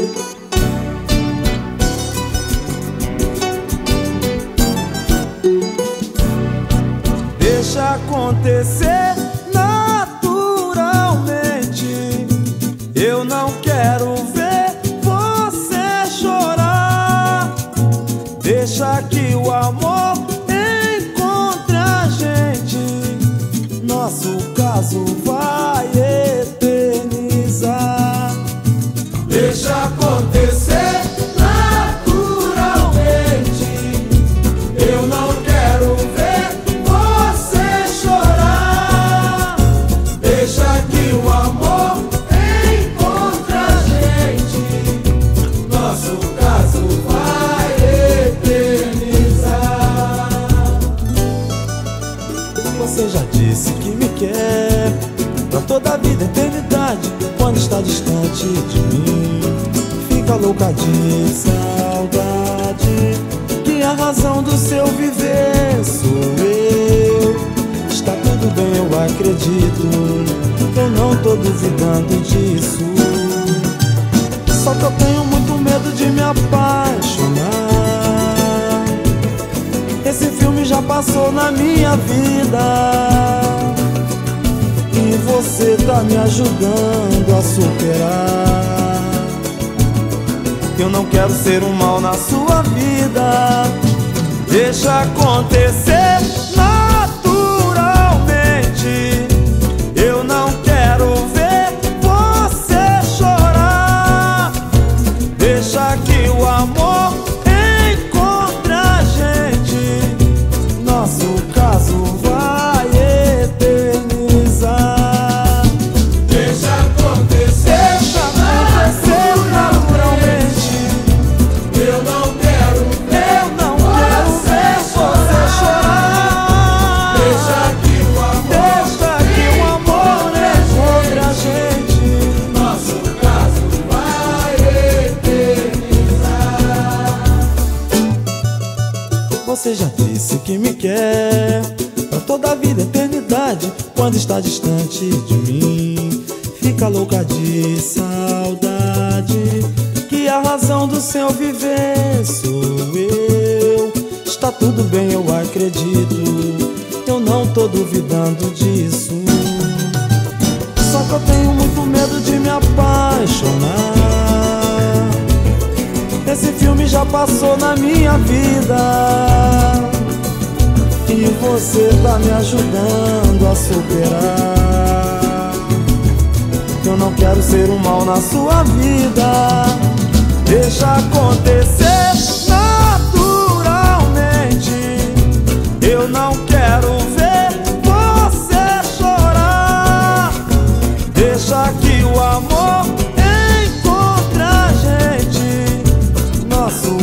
Deixa acontecer naturalmente. Eu não quero ver você chorar. Deixa que o amor encontre a gente. Nosso caso vai eternizar. Deixa acontecer naturalmente. Eu não quero ver você chorar. Deixa que o amor encontre a gente. Nosso caso vai eternizar. Você já disse que me quer pra toda a vida, eternidade. Quando está distante de mim, fica louca de saudade. Que a razão do seu viver sou eu. Está tudo bem, eu acredito. Eu não tô duvidando disso. Só que eu tenho muito medo de me apaixonar. Esse filme já passou na minha vida e você tá me ajudando a superar. Eu não quero ser um mal na sua vida. Deixa acontecer naturalmente. Eu não quero ver você chorar. Deixa que o amor encontre a gente. Nosso caso vai eternizar. Deixa acontecer naturalmente. Eu não quero ver você chorar. Deixa que o amor encontre a gente. Nosso caso vai eternizar. Você já disse que me quer pra toda a vida, eternidade. Quando está distante de mim, fica louca de saudade. Que a razão do seu viver sou eu. Está tudo bem, eu acredito. Eu não tô duvidando disso. Só que eu tenho muito medo de me apaixonar. Esse filme já passou na minha vida e você tá me ajudando a superar. Eu não quero ser um mal na sua vida. Deixa acontecer naturalmente. Eu não quero ver você chorar. Deixa que o amor encontre a gente. Nosso